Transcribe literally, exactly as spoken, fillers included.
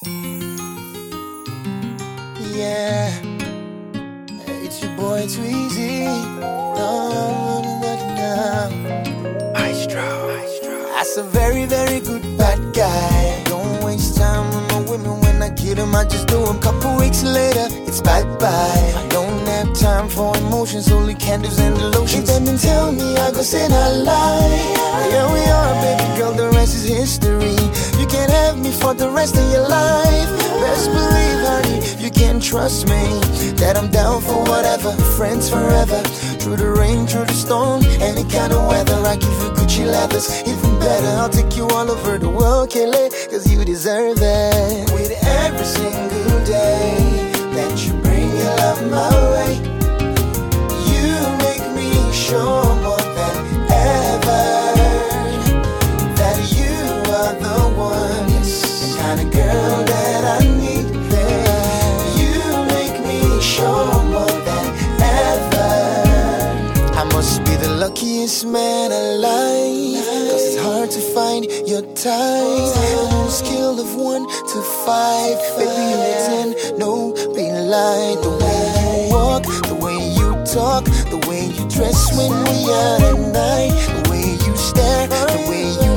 Yeah, it's your boy Tweezy. No, no, no. Maestro. That's a very, very good bad guy. Don't waste time with my women. When I get them, I just do them. Couple weeks later, it's bye-bye. I don't have time for emotions, only candles and the lotions. Then and tell me I go say not lie. Here we are, baby girl, the rest is history. You can't have me for the rest of your life. Best believe, honey, you can trust me, that I'm down for whatever, friends forever. Through the rain, through the storm, any kind of weather. I give you Gucci leathers, even better, I'll take you all over the world, Kelly, cause you deserve it. With every single day that you bring your love my way, you make me sure more than ever that you are the one, the kind of girl that I need. You make me sure more than ever. I must be the luckiest man alive, cause it's hard to find your type. On a scale of one to five, baby you're a ten, no be lie. The way you walk, the way you talk, the way you dress when we out at night, the way you stare, the way you